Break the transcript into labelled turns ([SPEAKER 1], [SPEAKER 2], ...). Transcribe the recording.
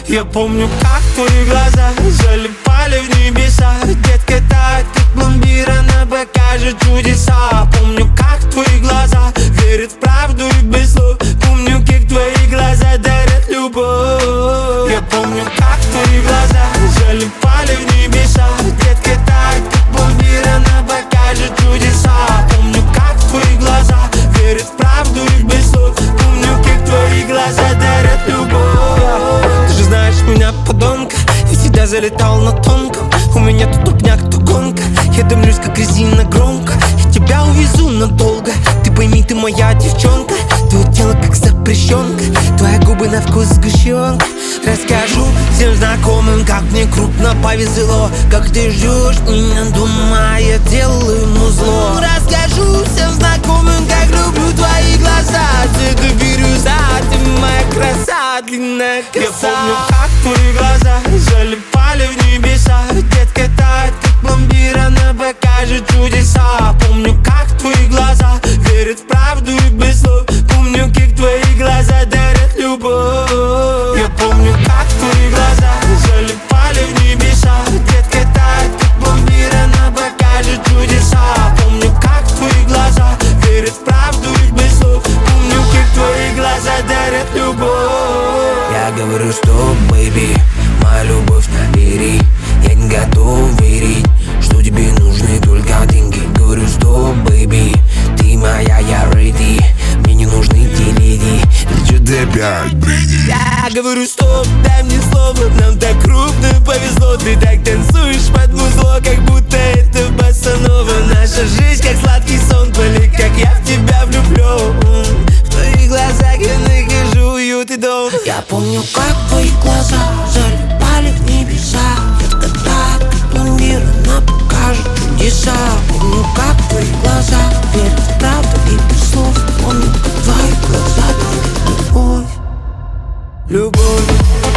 [SPEAKER 1] Я помню, как твои глаза залипали в небеса. Детка тает, как пломбир, она покажет чудеса. Помню, как твои глаза верят в правду и без слов. Помню, как твои глаза дарят любовь. Я помню, как твои глаза залипали в небеса. Детка тает, как пломбир, она покажет чудеса. Помню, как твои глаза верят в правду и без слов. Помню, как твои глаза дарят любовь. Ты же знаешь меня, подонка, я всегда залетал на тонком. У меня то тупняк, то гонка. Я дымлюсь, как резина громко. Я тебя увезу надолго. Ты пойми, ты моя девчонка. Твое тело как запрещенка. Твои губы на вкус сгущенка. Расскажу всем знакомым, как мне крупно повезло. Как ты ждешь меня дома, я делаю музло. Расскажу всем знакомым, как люблю твои глаза. Ты бирюза, ты моя краса, длинная коса. Я помню, как твои глаза залипали в небеса. Детка тает, как пломбир, она покажет чудеса. Помню, как твои глаза верят в правду и без слов. Помню, как твои глаза дарят любовь. Я помню, как твои глаза залипали в небеса. Детка тает, как пломбир, она покажет чудеса. Помню, как твои глаза верят в правду и без слов. Помню, как твои глаза дарят любовь.
[SPEAKER 2] Я говорю, что, бэйби, моя любовь, набери. Я не готов верить, что тебе нужны только деньги. Говорю, что, бэйби, ты моя, я ready. Мне не нужны те леди. Ты чё ты опять бредишь?
[SPEAKER 1] Я говорю, стоп, дай мне слово. Нам так крупно повезло. Ты так танцуешь под музло, как будто это босанова. Наша жизнь как сладкий сон, были как я в тебя влюблен. В твоих глазах я нахожу уют и дом.
[SPEAKER 2] Я помню, как твои глаза залипали в небеса. Детка тает, как пломбир, она покажет чудеса. Помню, как твои глаза верят в правду и без слов. Помню, как твои глаза дарят любовь.
[SPEAKER 1] Любовь.